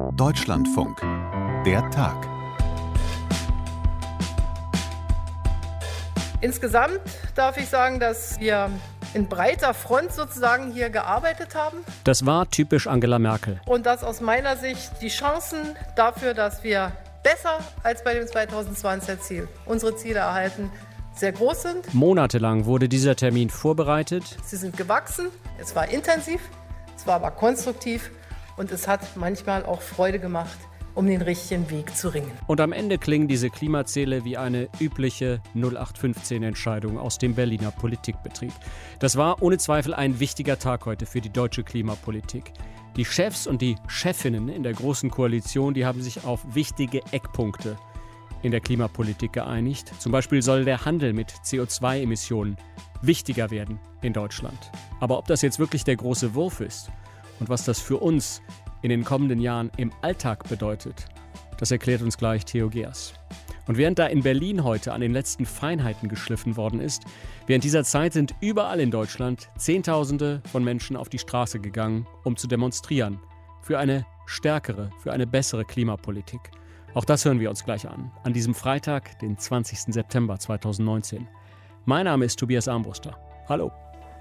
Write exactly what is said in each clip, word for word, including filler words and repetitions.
Deutschlandfunk. Der Tag. Insgesamt darf ich sagen, dass wir in breiter Front sozusagen hier gearbeitet haben. Das war typisch Angela Merkel. Und dass aus meiner Sicht die Chancen dafür, dass wir besser als bei dem zweitausendzwanziger Ziel unsere Ziele erhalten, sehr groß sind. Monatelang wurde dieser Termin vorbereitet. Sie sind gewachsen, es war intensiv, es war aber konstruktiv und es hat manchmal auch Freude gemacht, um den richtigen Weg zu ringen. Und am Ende klingen diese Klimaziele wie eine übliche null acht fünfzehn-Entscheidung aus dem Berliner Politikbetrieb. Das war ohne Zweifel ein wichtiger Tag heute für die deutsche Klimapolitik. Die Chefs und die Chefinnen in der Großen Koalition, die haben sich auf wichtige Eckpunkte in der Klimapolitik geeinigt. Zum Beispiel soll der Handel mit C O zwei Emissionen wichtiger werden in Deutschland. Aber ob das jetzt wirklich der große Wurf ist und was das für uns in den kommenden Jahren im Alltag bedeutet, das erklärt uns gleich Theo Geers. Und während da in Berlin heute an den letzten Feinheiten geschliffen worden ist, während dieser Zeit sind überall in Deutschland Zehntausende von Menschen auf die Straße gegangen, um zu demonstrieren. Für eine stärkere, für eine bessere Klimapolitik. Auch das hören wir uns gleich an, an diesem Freitag, den zwanzigsten September zweitausendneunzehn. Mein Name ist Tobias Armbruster. Hallo.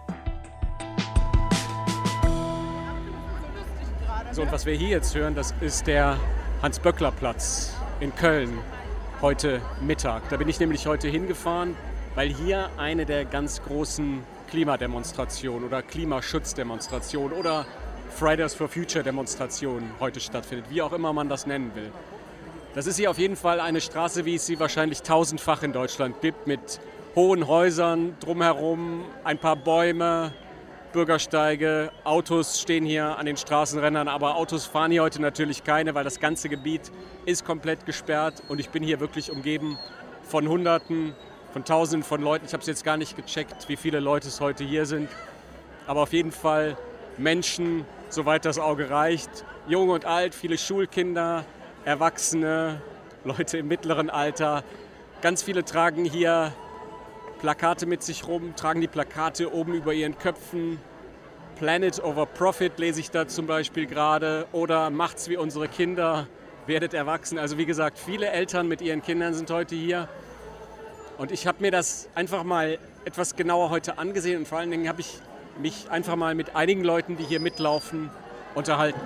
So, und was wir hier jetzt hören, das ist der Hans-Böckler-Platz in Köln heute Mittag. Da bin ich nämlich heute hingefahren, weil hier eine der ganz großen Klimademonstrationen oder Klimaschutzdemonstrationen oder Fridays for Future Demonstrationen heute stattfindet, wie auch immer man das nennen will. Das ist hier auf jeden Fall eine Straße, wie es sie wahrscheinlich tausendfach in Deutschland gibt, mit hohen Häusern drumherum, ein paar Bäume, Bürgersteige, Autos stehen hier an den Straßenrändern, aber Autos fahren hier heute natürlich keine, weil das ganze Gebiet ist komplett gesperrt und ich bin hier wirklich umgeben von Hunderten, von Tausenden von Leuten. Ich habe es jetzt gar nicht gecheckt, wie viele Leute es heute hier sind, aber auf jeden Fall Menschen, soweit das Auge reicht, jung und alt, viele Schulkinder, Erwachsene, Leute im mittleren Alter. Ganz viele tragen hier Plakate mit sich rum, tragen die Plakate oben über ihren Köpfen. Planet over Profit lese ich da zum Beispiel gerade. Oder macht's wie unsere Kinder, werdet erwachsen. Also wie gesagt, viele Eltern mit ihren Kindern sind heute hier. Und ich habe mir das einfach mal etwas genauer heute angesehen. Und vor allen Dingen habe ich mich einfach mal mit einigen Leuten, die hier mitlaufen, unterhalten.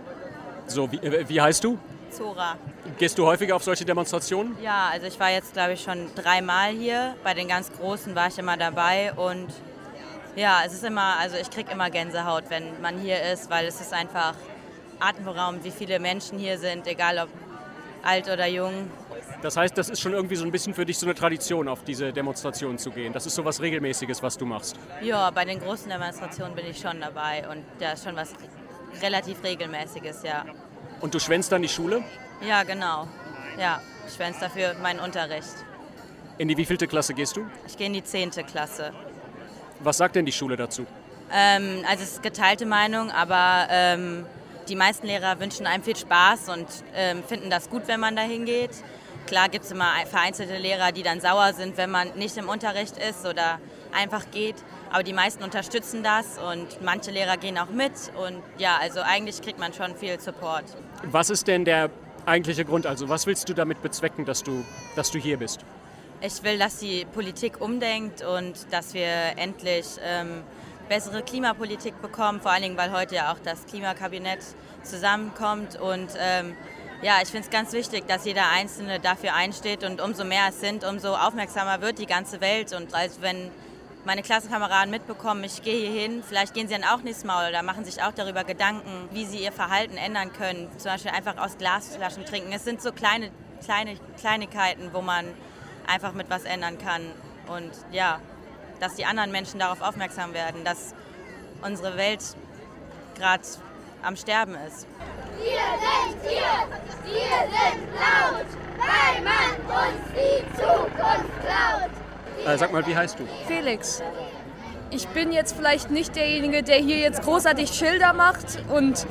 So, wie, äh, wie heißt du? Zora. Gehst du häufiger auf solche Demonstrationen? Ja, also ich war jetzt, glaube ich, schon dreimal hier. Bei den ganz Großen war ich immer dabei und ja, es ist immer, also ich kriege immer Gänsehaut, wenn man hier ist, weil es ist einfach atemberaubend, wie viele Menschen hier sind, egal ob alt oder jung. Das heißt, das ist schon irgendwie so ein bisschen für dich so eine Tradition, auf diese Demonstrationen zu gehen. Das ist so was Regelmäßiges, was du machst. Ja, bei den großen Demonstrationen bin ich schon dabei und da ist schon was relativ Regelmäßiges, ja. Und du schwänzt dann die Schule? Ja, genau. Ja, ich schwänze dafür meinen Unterricht. In die wievielte Klasse gehst du? Ich gehe in die zehnte Klasse. Was sagt denn die Schule dazu? Ähm, also es ist geteilte Meinung, aber ähm, die meisten Lehrer wünschen einem viel Spaß und ähm, finden das gut, wenn man da hingeht. Klar gibt es immer vereinzelte Lehrer, die dann sauer sind, wenn man nicht im Unterricht ist oder einfach geht. Aber die meisten unterstützen das und manche Lehrer gehen auch mit. Und ja, also eigentlich kriegt man schon viel Support. Was ist denn der eigentliche Grund? Also was willst du damit bezwecken, dass du, dass du hier bist? Ich will, dass die Politik umdenkt und dass wir endlich ähm, bessere Klimapolitik bekommen. Vor allen Dingen, weil heute ja auch das Klimakabinett zusammenkommt. Und ähm, ja, ich finde es ganz wichtig, dass jeder Einzelne dafür einsteht. Und umso mehr es sind, umso aufmerksamer wird die ganze Welt. Und als wenn meine Klassenkameraden mitbekommen, ich gehe hier hin, vielleicht gehen sie dann auch nächstes Mal oder machen sich auch darüber Gedanken, wie sie ihr Verhalten ändern können. Zum Beispiel einfach aus Glasflaschen trinken. Es sind so kleine, kleine Kleinigkeiten, wo man einfach mit was ändern kann. Und ja, dass die anderen Menschen darauf aufmerksam werden, dass unsere Welt gerade am Sterben ist. Wir sind hier, wir sind laut, weil man uns die Zukunft klaut. Äh, sag mal, wie heißt du? Felix. Ich bin jetzt vielleicht nicht derjenige, der hier jetzt großartig Schilder macht und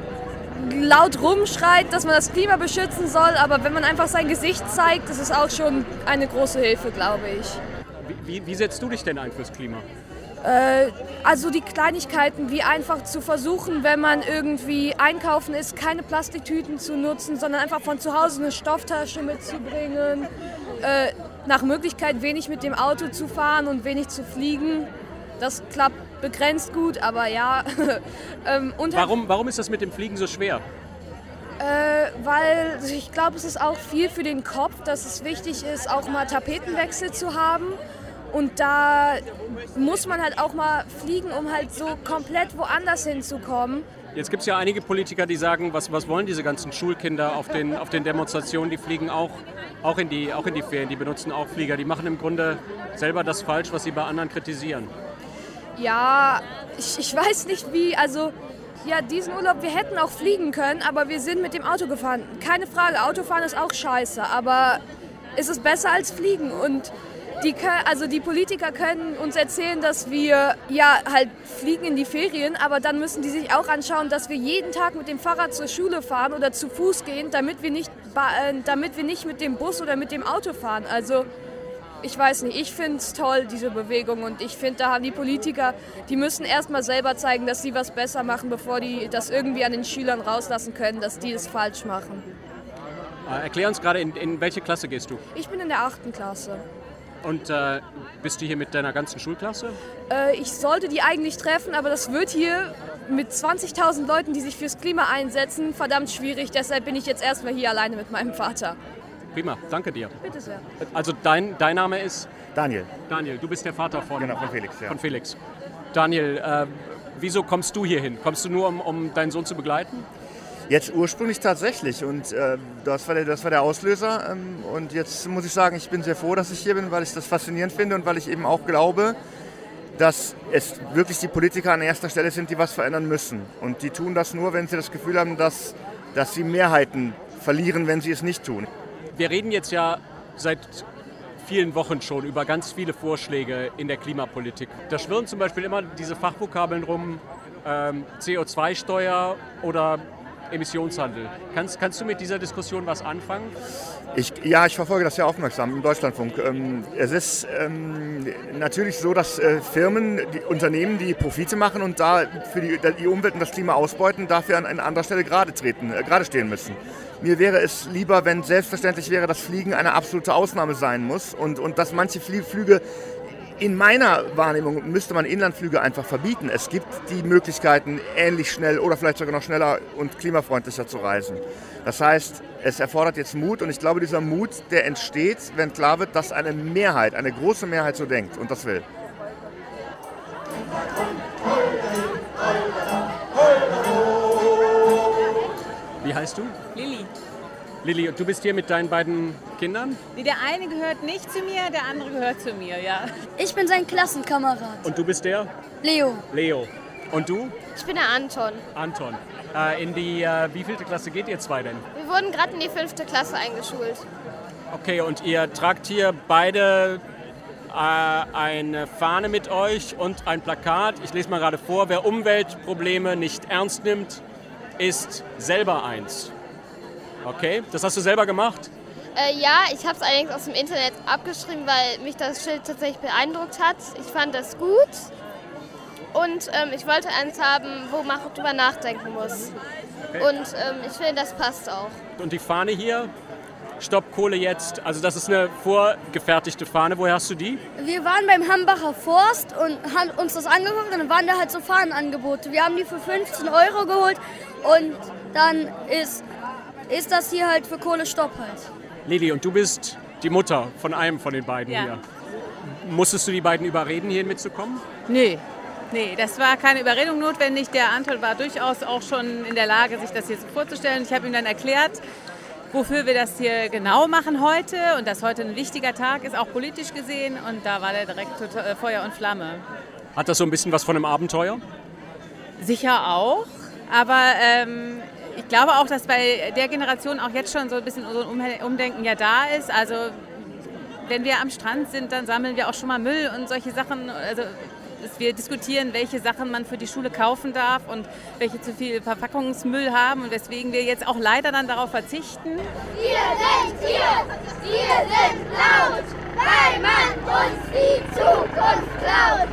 laut rumschreit, dass man das Klima beschützen soll, aber wenn man einfach sein Gesicht zeigt, das ist auch schon eine große Hilfe, glaube ich. Wie, wie, wie setzt du dich denn ein fürs Klima? Äh, also die Kleinigkeiten, wie einfach zu versuchen, wenn man irgendwie einkaufen ist, keine Plastiktüten zu nutzen, sondern einfach von zu Hause eine Stofftasche mitzubringen. Äh, nach Möglichkeit wenig mit dem Auto zu fahren und wenig zu fliegen. Das klappt begrenzt gut, aber ja. ähm, und warum, warum ist das mit dem Fliegen so schwer? Äh, weil ich glaube, es ist auch viel für den Kopf, dass es wichtig ist, auch mal Tapetenwechsel zu haben. Und da muss man halt auch mal fliegen, um halt so komplett woanders hinzukommen. Jetzt gibt es ja einige Politiker, die sagen, was, was wollen diese ganzen Schulkinder auf den, auf den Demonstrationen, die fliegen auch, auch, in die, auch in die Ferien, die benutzen auch Flieger. Die machen im Grunde selber das falsch, was sie bei anderen kritisieren. Ja, ich, ich weiß nicht wie, also ja, diesen Urlaub, wir hätten auch fliegen können, aber wir sind mit dem Auto gefahren. Keine Frage, Autofahren ist auch scheiße, aber ist es besser als fliegen? Und die, also die Politiker können uns erzählen, dass wir ja halt fliegen in die Ferien, aber dann müssen die sich auch anschauen, dass wir jeden Tag mit dem Fahrrad zur Schule fahren oder zu Fuß gehen, damit wir nicht, damit wir nicht mit dem Bus oder mit dem Auto fahren. Also ich weiß nicht, ich finde es toll, diese Bewegung, und ich finde, da haben die Politiker, die müssen erst mal selber zeigen, dass sie was besser machen, bevor die das irgendwie an den Schülern rauslassen können, dass die das falsch machen. Erklär uns gerade, in, in welche Klasse gehst du? Ich bin in der achten Klasse. Und äh, bist du hier mit deiner ganzen Schulklasse? Äh, ich sollte die eigentlich treffen, aber das wird hier mit zwanzigtausend Leuten, die sich fürs Klima einsetzen, verdammt schwierig. Deshalb bin ich jetzt erstmal hier alleine mit meinem Vater. Prima, danke dir. Bitte sehr. Also dein, dein Name ist? Daniel. Daniel, du bist der Vater von, genau, von Felix. Ja. Von Felix. Daniel, äh, wieso kommst du hier hin? Kommst du nur, um, um deinen Sohn zu begleiten? Jetzt ursprünglich tatsächlich, und äh, das, war der, das war der Auslöser. Ähm, und jetzt muss ich sagen, ich bin sehr froh, dass ich hier bin, weil ich das faszinierend finde und weil ich eben auch glaube, dass es wirklich die Politiker an erster Stelle sind, die was verändern müssen. Und die tun das nur, wenn sie das Gefühl haben, dass, dass sie Mehrheiten verlieren, wenn sie es nicht tun. Wir reden jetzt ja seit vielen Wochen schon über ganz viele Vorschläge in der Klimapolitik. Da schwirren zum Beispiel immer diese Fachvokabeln rum, ähm, C O zwei Steuer oder Emissionshandel. Kannst, kannst du mit dieser Diskussion was anfangen? Ich, ja, ich verfolge das sehr aufmerksam im Deutschlandfunk. Ähm, es ist ähm, natürlich so, dass äh, Firmen, die Unternehmen, die Profite machen und da für die, die Umwelt und das Klima ausbeuten, dafür an, an anderer Stelle gerade treten, äh, gerade stehen müssen. Mir wäre es lieber, wenn selbstverständlich wäre, dass Fliegen eine absolute Ausnahme sein muss und, und dass manche Flüge, in meiner Wahrnehmung müsste man Inlandflüge einfach verbieten. Es gibt die Möglichkeiten, ähnlich schnell oder vielleicht sogar noch schneller und klimafreundlicher zu reisen. Das heißt, es erfordert jetzt Mut, und ich glaube, dieser Mut, der entsteht, wenn klar wird, dass eine Mehrheit, eine große Mehrheit so denkt und das will. Wie heißt du? Lilly. Lilly, und du bist hier mit deinen beiden Kindern? Nee, der eine gehört nicht zu mir, der andere gehört zu mir, ja. Ich bin sein Klassenkamerad. Und du bist der? Leo. Leo. Und du? Ich bin der Anton. Anton. Äh, in die, äh, wievielte Klasse geht ihr zwei denn? Wir wurden gerade in die fünfte Klasse eingeschult. Okay, und ihr tragt hier beide äh, eine Fahne mit euch und ein Plakat. Ich lese mal gerade vor: Wer Umweltprobleme nicht ernst nimmt, ist selber eins. Okay, das hast du selber gemacht? Äh, ja, ich habe es allerdings aus dem Internet abgeschrieben, weil mich das Schild tatsächlich beeindruckt hat. Ich fand das gut und ähm, ich wollte eins haben, wo man drüber nachdenken muss. Okay. Und ähm, ich finde, das passt auch. Und die Fahne hier? Stopp Kohle jetzt. Also das ist eine vorgefertigte Fahne. Woher hast du die? Wir waren beim Hambacher Forst und haben uns das angeguckt, und dann waren da halt so Fahnenangebote. Wir haben die für fünfzehn Euro geholt, und dann ist, ist das hier halt für Kohle Stopp halt. Lilly, und du bist die Mutter von einem von den beiden ja. hier. Musstest du die beiden überreden, hier mitzukommen? Nee. Nee, das war keine Überredung notwendig. Der Anton war durchaus auch schon in der Lage, sich das hier so vorzustellen. Ich habe ihm dann erklärt, wofür wir das hier genau machen heute, und dass heute ein wichtiger Tag ist, auch politisch gesehen, und da war der direkt total Feuer und Flamme. Hat das so ein bisschen was von einem Abenteuer? Sicher auch, aber ähm, ich glaube auch, dass bei der Generation auch jetzt schon so ein bisschen so ein Umdenken ja da ist. Also wenn wir am Strand sind, dann sammeln wir auch schon mal Müll und solche Sachen. Also wir diskutieren, welche Sachen man für die Schule kaufen darf und welche zu viel Verpackungsmüll haben, und weswegen wir jetzt auch leider dann darauf verzichten. Wir sind hier, wir sind laut, weil man uns die Zukunft klaut.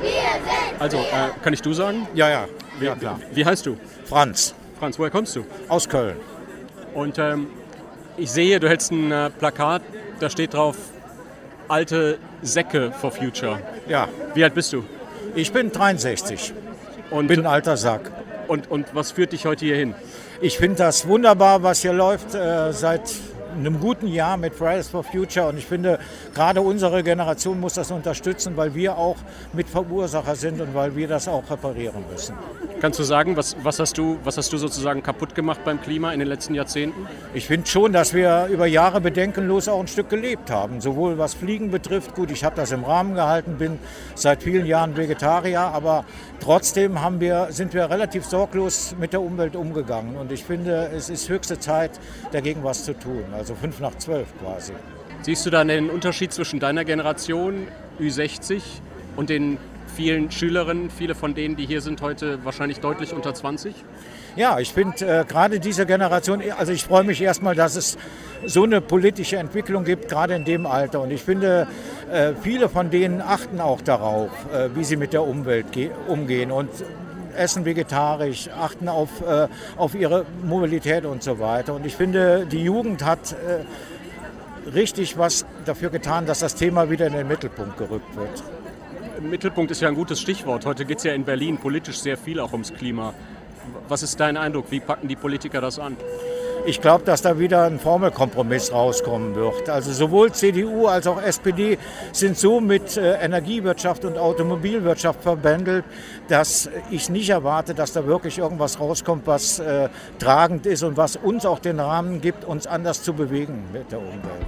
Also, äh, kann ich du sagen? Ja, ja. Wie, ja klar. wie heißt du? Franz. Franz, woher kommst du? Aus Köln. Und ähm, ich sehe, du hältst ein äh, Plakat, da steht drauf, alte Säcke for Future. Ja. Wie alt bist du? Ich bin dreiundsechzig. Und bin ein alter Sack. Und, und was führt dich heute hier hin? Ich finde das wunderbar, was hier läuft äh, seit einem guten Jahr mit Fridays for Future. Und ich finde, gerade unsere Generation muss das unterstützen, weil wir auch Mitverursacher sind und weil wir das auch reparieren müssen. Kannst du sagen, was, was, hast du, was hast du sozusagen kaputt gemacht beim Klima in den letzten Jahrzehnten? Ich finde schon, dass wir über Jahre bedenkenlos auch ein Stück gelebt haben. Sowohl was Fliegen betrifft, gut, ich habe das im Rahmen gehalten, bin seit vielen Jahren Vegetarier, aber trotzdem haben wir, sind wir relativ sorglos mit der Umwelt umgegangen. Und ich finde, es ist höchste Zeit, dagegen was zu tun. Also fünf nach zwölf quasi. Siehst du da den Unterschied zwischen deiner Generation, Ü sechzig, und den vielen Schülerinnen, viele von denen, die hier sind, heute wahrscheinlich deutlich unter zwanzig? Ja, ich finde äh, gerade diese Generation, also ich freue mich erstmal, dass es so eine politische Entwicklung gibt, gerade in dem Alter. Und ich finde, äh, viele von denen achten auch darauf, äh, wie sie mit der Umwelt umgehen und essen vegetarisch, achten auf, äh, auf ihre Mobilität und so weiter. Und ich finde, die Jugend hat äh, richtig was dafür getan, dass das Thema wieder in den Mittelpunkt gerückt wird. Mittelpunkt ist ja ein gutes Stichwort. Heute geht es ja in Berlin politisch sehr viel auch ums Klima. Was ist dein Eindruck? Wie packen die Politiker das an? Ich glaube, dass da wieder ein Formelkompromiss rauskommen wird. Also sowohl C D U als auch S P D sind so mit äh, Energiewirtschaft und Automobilwirtschaft verbändelt, dass ich nicht erwarte, dass da wirklich irgendwas rauskommt, was äh, tragend ist und was uns auch den Rahmen gibt, uns anders zu bewegen mit der Umwelt.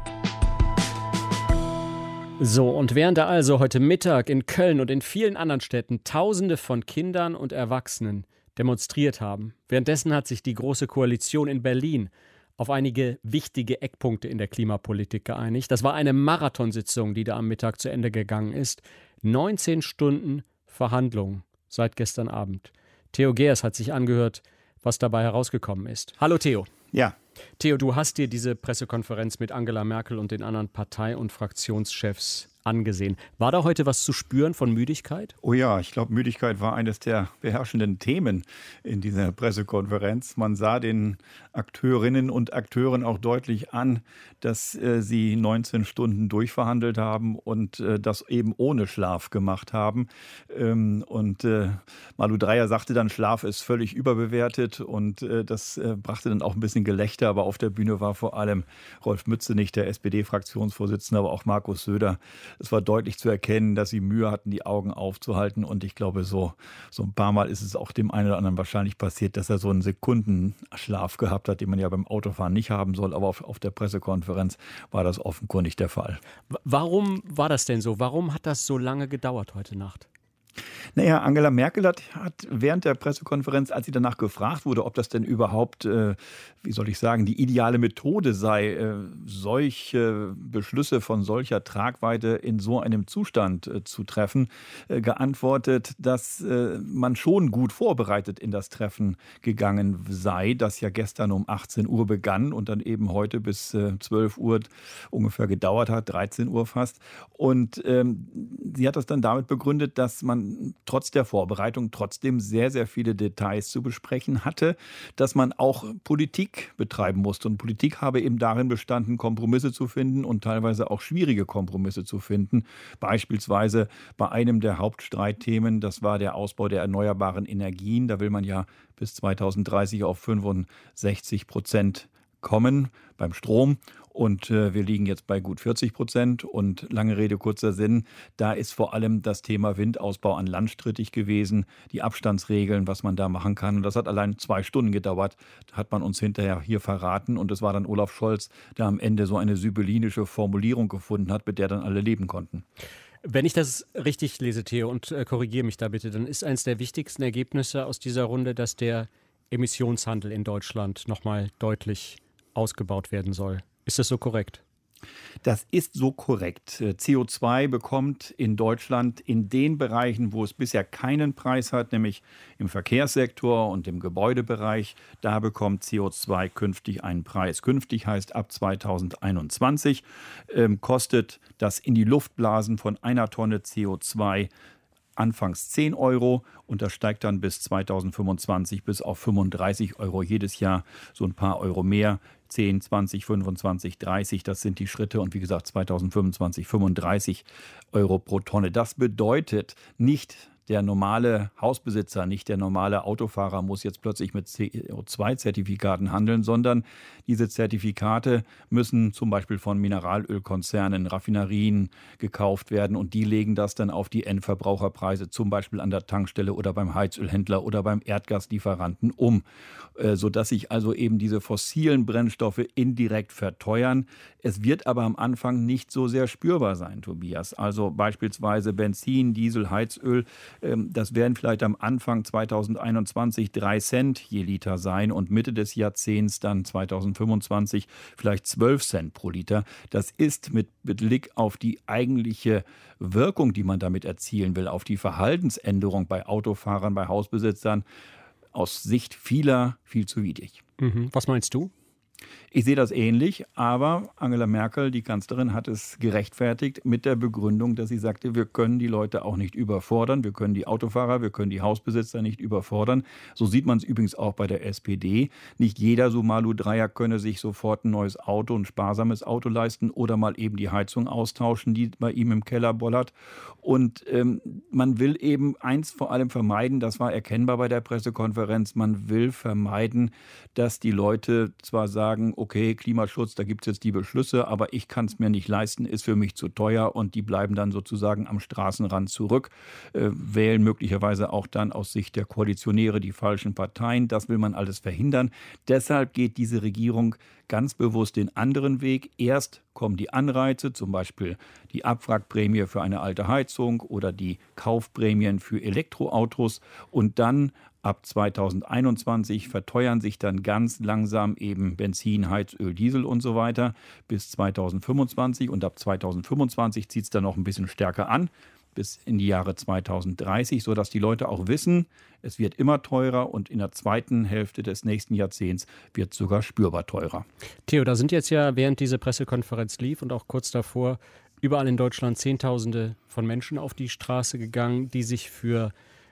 So, und während da also heute Mittag in Köln und in vielen anderen Städten Tausende von Kindern und Erwachsenen demonstriert haben, währenddessen hat sich die Große Koalition in Berlin auf einige wichtige Eckpunkte in der Klimapolitik geeinigt. Das war eine Marathonsitzung, die da am Mittag zu Ende gegangen ist. neunzehn Stunden Verhandlungen seit gestern Abend. Theo Geers hat sich angehört, was dabei herausgekommen ist. Hallo Theo. Ja. Theo, du hast dir diese Pressekonferenz mit Angela Merkel und den anderen Partei- und Fraktionschefs angesehen. War da heute was zu spüren von Müdigkeit? Oh ja, ich glaube, Müdigkeit war eines der beherrschenden Themen in dieser Pressekonferenz. Man sah den Akteurinnen und Akteuren auch deutlich an, dass äh, sie neunzehn Stunden durchverhandelt haben und äh, das eben ohne Schlaf gemacht haben. Ähm, und äh, Malu Dreyer sagte dann, Schlaf ist völlig überbewertet, und äh, das äh, brachte dann auch ein bisschen Gelächter. Aber auf der Bühne war vor allem Rolf Mützenich, der S P D-Fraktionsvorsitzende, aber auch Markus Söder. Es war deutlich zu erkennen, dass sie Mühe hatten, die Augen aufzuhalten. Und ich glaube, so, so ein paar Mal ist es auch dem einen oder anderen wahrscheinlich passiert, dass er so einen Sekundenschlaf gehabt hat, den man ja beim Autofahren nicht haben soll. Aber auf, auf der Pressekonferenz war das offenkundig der Fall. Warum war das denn so? Warum hat das so lange gedauert heute Nacht? Naja, Angela Merkel hat, hat während der Pressekonferenz, als sie danach gefragt wurde, ob das denn überhaupt, äh, wie soll ich sagen, die ideale Methode sei, äh, solche Beschlüsse von solcher Tragweite in so einem Zustand äh, zu treffen, äh, geantwortet, dass äh, man schon gut vorbereitet in das Treffen gegangen sei, das ja gestern um achtzehn Uhr begann und dann eben heute bis äh, zwölf Uhr ungefähr gedauert hat, dreizehn Uhr fast. Und ähm, sie hat das dann damit begründet, dass man trotz der Vorbereitung trotzdem sehr, sehr viele Details zu besprechen hatte, dass man auch Politik betreiben musste. Und Politik habe eben darin bestanden, Kompromisse zu finden und teilweise auch schwierige Kompromisse zu finden. Beispielsweise bei einem der Hauptstreitthemen, das war der Ausbau der erneuerbaren Energien. Da will man ja bis zweitausenddreißig auf fünfundsechzig Prozent kommen beim Strom. Und äh, wir liegen jetzt bei gut vierzig Prozent. Und lange Rede, kurzer Sinn, da ist vor allem das Thema Windausbau an Land strittig gewesen, die Abstandsregeln, was man da machen kann. Und das hat allein zwei Stunden gedauert, hat man uns hinterher hier verraten. Und es war dann Olaf Scholz, der am Ende so eine sibyllinische Formulierung gefunden hat, mit der dann alle leben konnten. Wenn ich das richtig lese, Theo, und äh, korrigiere mich da bitte, dann ist eines der wichtigsten Ergebnisse aus dieser Runde, dass der Emissionshandel in Deutschland nochmal deutlich ausgebaut werden soll. Ist das so korrekt? Das ist so korrekt. C O zwei bekommt in Deutschland in den Bereichen, wo es bisher keinen Preis hat, nämlich im Verkehrssektor und im Gebäudebereich, da bekommt C O zwei künftig einen Preis. Künftig heißt ab zweitausendeinundzwanzig ähm, kostet das in die Luft blasen von einer Tonne C O zwei anfangs zehn Euro und das steigt dann bis zweitausendfünfundzwanzig bis auf fünfunddreißig Euro jedes Jahr, so ein paar Euro mehr. zehn, zwanzig, fünfundzwanzig, dreißig, das sind die Schritte und wie gesagt zweitausendfünfundzwanzig fünfunddreißig Euro pro Tonne. Das bedeutet nicht, der normale Hausbesitzer, nicht der normale Autofahrer muss jetzt plötzlich mit C O zwei Zertifikaten handeln, sondern diese Zertifikate müssen zum Beispiel von Mineralölkonzernen, Raffinerien gekauft werden und die legen das dann auf die Endverbraucherpreise, zum Beispiel an der Tankstelle oder beim Heizölhändler oder beim Erdgaslieferanten um, sodass sich also eben diese fossilen Brennstoffe indirekt verteuern. Es wird aber am Anfang nicht so sehr spürbar sein, Tobias. Also beispielsweise Benzin, Diesel, Heizöl, das werden vielleicht am Anfang zweitausendeinundzwanzig drei Cent je Liter sein und Mitte des Jahrzehnts dann zweitausendfünfundzwanzig vielleicht zwölf Cent pro Liter. Das ist mit Blick auf die eigentliche Wirkung, die man damit erzielen will, auf die Verhaltensänderung bei Autofahrern, bei Hausbesitzern, aus Sicht vieler viel zu widrig. Mhm. Was meinst du? Ich sehe das ähnlich, aber Angela Merkel, die Kanzlerin, hat es gerechtfertigt mit der Begründung, dass sie sagte, wir können die Leute auch nicht überfordern, wir können die Autofahrer, wir können die Hausbesitzer nicht überfordern. So sieht man es übrigens auch bei der S P D. Nicht jeder Sumalu-Dreier könne sich sofort ein neues Auto, ein sparsames Auto leisten oder mal eben die Heizung austauschen, die bei ihm im Keller bollert. Und ähm, man will eben eins vor allem vermeiden, das war erkennbar bei der Pressekonferenz, man will vermeiden, dass die Leute zwar sagen, okay, Klimaschutz, da gibt es jetzt die Beschlüsse, aber ich kann es mir nicht leisten, ist für mich zu teuer und die bleiben dann sozusagen am Straßenrand zurück, äh, wählen möglicherweise auch dann aus Sicht der Koalitionäre die falschen Parteien. Das will man alles verhindern. Deshalb geht diese Regierung ganz bewusst den anderen Weg. Erst kommen die Anreize, zum Beispiel die Abwrackprämie für eine alte Heizung oder die Kaufprämien für Elektroautos und dann ab zweitausendeinundzwanzig verteuern sich dann ganz langsam eben Benzin, Heizöl, Diesel und so weiter bis zweitausendfünfundzwanzig und ab zweitausendfünfundzwanzig zieht es dann noch ein bisschen stärker an bis in die Jahre zweitausenddreißig, sodass die Leute auch wissen, es wird immer teurer und in der zweiten Hälfte des nächsten Jahrzehnts wird es sogar spürbar teurer. Theo, da sind jetzt ja, während diese Pressekonferenz lief und auch kurz davor, überall in Deutschland Zehntausende von Menschen auf die Straße gegangen, die sich für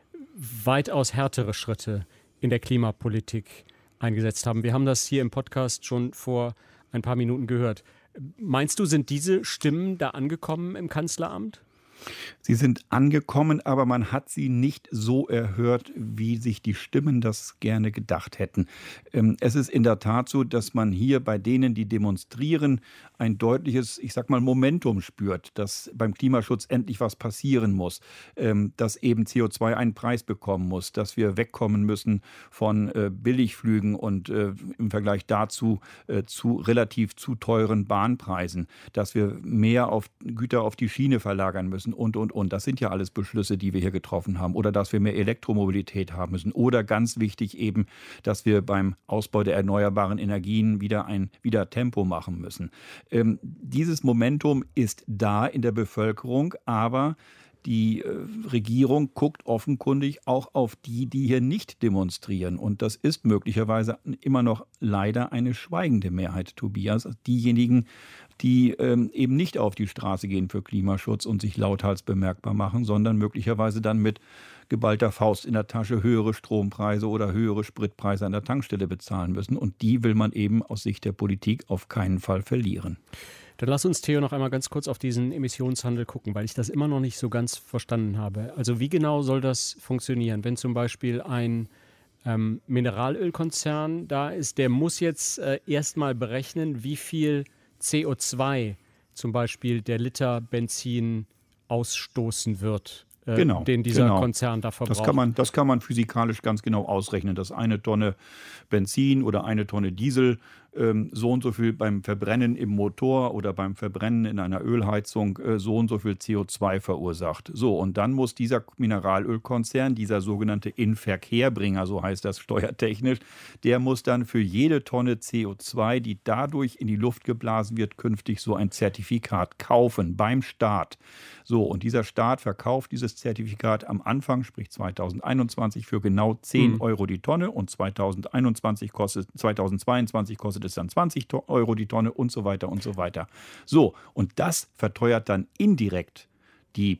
weitaus härtere Schritte in der Klimapolitik eingesetzt haben. Wir haben das hier im Podcast schon vor ein paar Minuten gehört. Meinst du, sind diese Stimmen da angekommen im Kanzleramt? Sie sind angekommen, aber man hat sie nicht so erhört, wie sich die Stimmen das gerne gedacht hätten. Es ist in der Tat so, dass man hier bei denen, die demonstrieren, ein deutliches, ich sag mal, Momentum spürt, dass beim Klimaschutz endlich was passieren muss, dass eben C O zwei einen Preis bekommen muss, dass wir wegkommen müssen von Billigflügen und im Vergleich dazu zu relativ zu teuren Bahnpreisen, dass wir mehr auf Güter auf die Schiene verlagern müssen. Und, und, und. Das sind ja alles Beschlüsse, die wir hier getroffen haben. Oder dass wir mehr Elektromobilität haben müssen. Oder ganz wichtig eben, dass wir beim Ausbau der erneuerbaren Energien wieder ein wieder Tempo machen müssen. Ähm, dieses Momentum ist da in der Bevölkerung, aber die äh, Regierung guckt offenkundig auch auf die, die hier nicht demonstrieren. Und das ist möglicherweise immer noch leider eine schweigende Mehrheit, Tobias. Diejenigen, die ähm, eben nicht auf die Straße gehen für Klimaschutz und sich lauthals bemerkbar machen, sondern möglicherweise dann mit geballter Faust in der Tasche höhere Strompreise oder höhere Spritpreise an der Tankstelle bezahlen müssen. Und die will man eben aus Sicht der Politik auf keinen Fall verlieren. Dann lass uns, Theo, noch einmal ganz kurz auf diesen Emissionshandel gucken, weil ich das immer noch nicht so ganz verstanden habe. Also wie genau soll das funktionieren, wenn zum Beispiel ein ähm, Mineralölkonzern da ist, der muss jetzt äh, erstmal berechnen, wie viel C O zwei zum Beispiel der Liter Benzin ausstoßen wird, äh, genau, den dieser genau. Konzern da verbraucht. Das kann man, das kann man physikalisch ganz genau ausrechnen, dass eine Tonne Benzin oder eine Tonne Diesel ähm, so und so viel beim Verbrennen im Motor oder beim Verbrennen in einer Ölheizung äh, so und so viel C O zwei verursacht. So, und dann muss dieser Mineralölkonzern, dieser sogenannte Inverkehrbringer, so heißt das steuertechnisch, der muss dann für jede Tonne C O zwei, die dadurch in die Luft geblasen wird, künftig so ein Zertifikat kaufen beim Staat. So, und dieser Staat verkauft dieses Zertifikat am Anfang, sprich zweitausendeinundzwanzig, für genau zehn mhm. Euro die Tonne und zweitausendeinundzwanzig kostet, zweitausendzweiundzwanzig kostet es dann zwanzig Euro die Tonne und so weiter und so weiter. So, und das verteuert dann indirekt die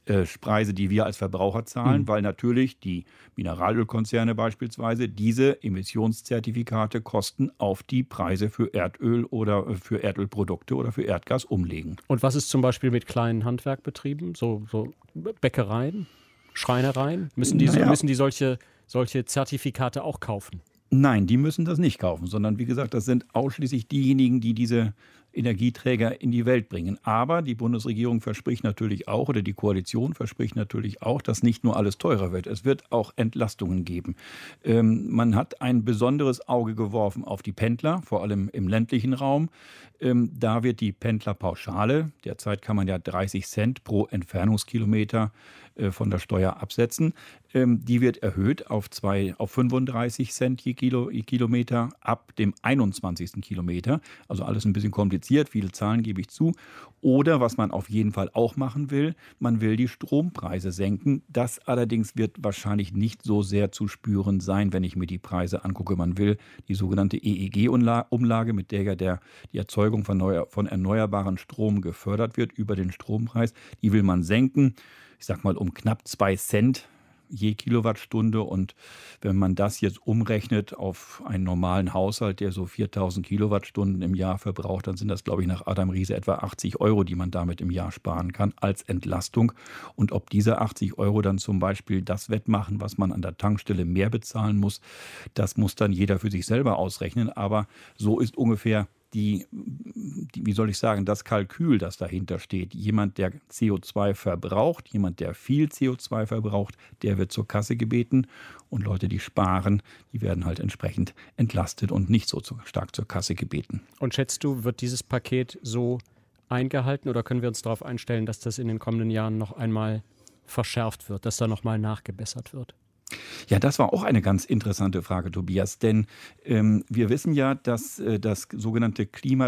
äh, Preise, die wir als Verbraucher zahlen, Mhm. weil natürlich die Mineralölkonzerne beispielsweise diese Emissionszertifikate Kosten auf die Preise für Erdöl oder äh, für Erdölprodukte oder für Erdgas umlegen. Und was ist zum Beispiel mit kleinen Handwerkbetrieben, so, so Bäckereien, Schreinereien? Müssen die, Naja. müssen die solche, solche Zertifikate auch kaufen? Nein, die müssen das nicht kaufen, sondern wie gesagt, das sind ausschließlich diejenigen, die diese Energieträger in die Welt bringen. Aber die Bundesregierung verspricht natürlich auch, oder die Koalition verspricht natürlich auch, dass nicht nur alles teurer wird. Es wird auch Entlastungen geben. Ähm, man hat ein besonderes Auge geworfen auf die Pendler, vor allem im ländlichen Raum. Ähm, da wird die Pendlerpauschale, derzeit kann man ja dreißig Cent pro Entfernungskilometer äh, von der Steuer absetzen, ähm, die wird erhöht auf, zwei, auf fünfunddreißig Cent je, Kilo, je Kilometer ab dem einundzwanzigsten Kilometer. Also alles ein bisschen kompliziert, viele Zahlen gebe ich zu. Oder was man auf jeden Fall auch machen will, man will die Strompreise senken. Das allerdings wird wahrscheinlich nicht so sehr zu spüren sein, wenn ich mir die Preise angucke. Man will die sogenannte E E G-Umlage, mit der ja der, die Erzeugung von, neuer, von erneuerbaren Strom gefördert wird über den Strompreis, die will man senken. Ich sag mal um knapp zwei Cent je Kilowattstunde. Und wenn man das jetzt umrechnet auf einen normalen Haushalt, der so viertausend Kilowattstunden im Jahr verbraucht, dann sind das, glaube ich, nach Adam Riese etwa achtzig Euro, die man damit im Jahr sparen kann als Entlastung. Und ob diese achtzig Euro dann zum Beispiel das wettmachen, was man an der Tankstelle mehr bezahlen muss, das muss dann jeder für sich selber ausrechnen. Aber so ist ungefähr Die, die, wie soll ich sagen, das Kalkül, das dahinter steht. Jemand, der C O zwei verbraucht, jemand, der viel C O zwei verbraucht, der wird zur Kasse gebeten. Und Leute, die sparen, die werden halt entsprechend entlastet und nicht so zu, stark zur Kasse gebeten. Und schätzt du, wird dieses Paket so eingehalten oder können wir uns darauf einstellen, dass das in den kommenden Jahren noch einmal verschärft wird, dass da noch mal nachgebessert wird? Ja, das war auch eine ganz interessante Frage, Tobias, denn ähm, wir wissen ja, dass äh, das sogenannte Klima,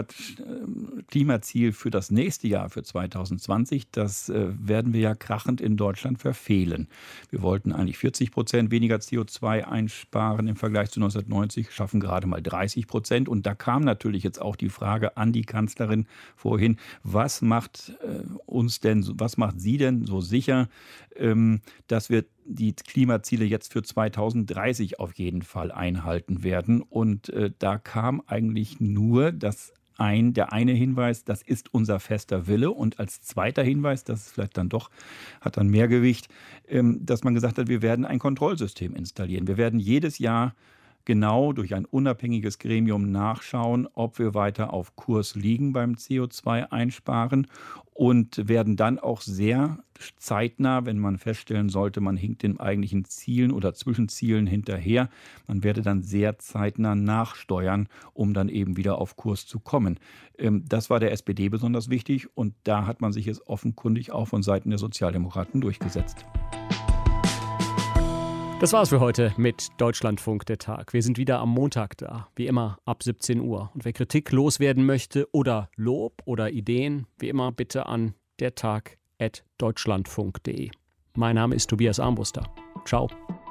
äh, Klimaziel für das nächste Jahr, für zwanzig zwanzig, das äh, werden wir ja krachend in Deutschland verfehlen. Wir wollten eigentlich vierzig Prozent weniger C O zwei einsparen im Vergleich zu neunzehnhundertneunzig, schaffen gerade mal dreißig Prozent. Und da kam natürlich jetzt auch die Frage an die Kanzlerin vorhin, was macht äh, uns denn, was macht sie denn so sicher, ähm, dass wir die Klimaziele jetzt für zweitausenddreißig auf jeden Fall einhalten werden. Und äh, da kam eigentlich nur das ein, der eine Hinweis, das ist unser fester Wille. Und als zweiter Hinweis, das ist vielleicht dann doch, hat dann mehr Gewicht, ähm, dass man gesagt hat, wir werden ein Kontrollsystem installieren. Wir werden jedes Jahr genau durch ein unabhängiges Gremium nachschauen, ob wir weiter auf Kurs liegen beim C O zwei einsparen und werden dann auch sehr zeitnah, wenn man feststellen sollte, man hinkt den eigentlichen Zielen oder Zwischenzielen hinterher, man werde dann sehr zeitnah nachsteuern, um dann eben wieder auf Kurs zu kommen. Das war der S P D besonders wichtig und da hat man sich jetzt offenkundig auch von Seiten der Sozialdemokraten durchgesetzt. Das war's für heute mit Deutschlandfunk der Tag. Wir sind wieder am Montag da, wie immer ab siebzehn Uhr. Und wer Kritik loswerden möchte oder Lob oder Ideen, wie immer bitte an dertag at deutschlandfunk punkt de. Mein Name ist Tobias Armbruster. Ciao.